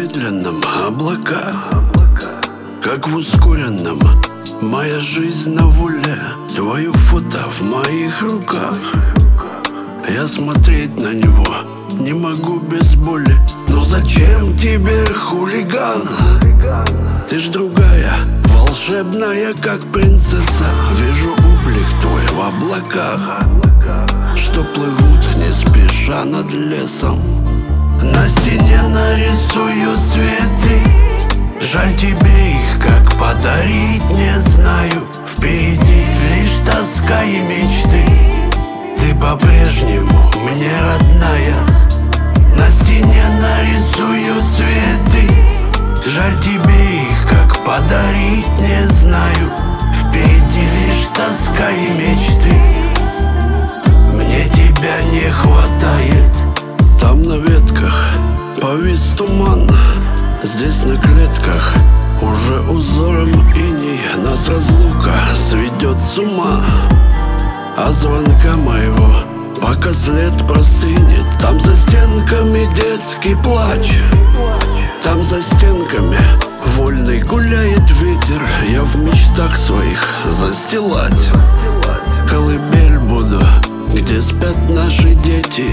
замедленном облака, как в ускоренном. Моя жизнь на воле, твое фото в моих руках. Я смотреть на него не могу без боли. Но зачем тебе, хулиган? Ты ж другая, волшебная, как принцесса. Вижу облик твой в облаках, что плывут не спеша над лесом. На стене нарисую цветы, жаль тебе их как подарить не знаю. Впереди лишь тоска и мечты. Ты по-прежнему мне родная. На стене нарисую цветы, жаль тебе их как подарить не знаю. Впереди лишь тоска и мечты. Мне тебя не хватает. Там на ветках повис туман, здесь на клетках уже узором иней. Нас разлука сведет с ума, а звонка моего пока след простынет. Там за стенками детский плач, там за стенками вольный гуляет ветер. Я в мечтах своих застилать колыбель буду, где спят наши дети.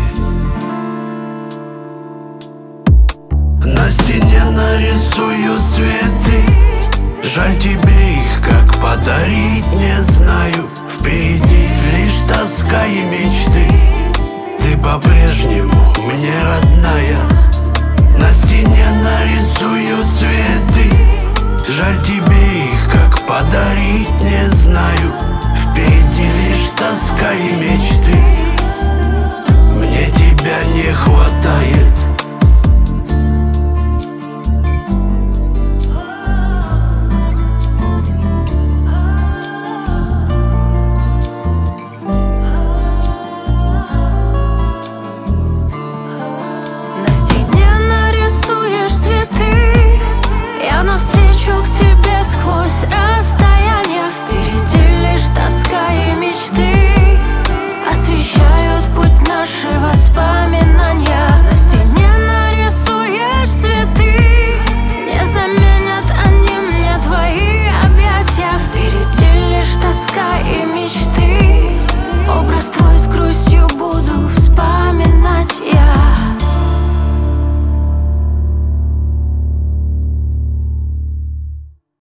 На стене нарисую цветы, жаль тебе их как подарить не знаю. Впереди лишь тоска и мечты. Ты по-прежнему мне родная. На стене нарисую цветы, жаль тебе их как подарить не знаю. Впереди лишь тоска и мечты. Мне тебя не хватает.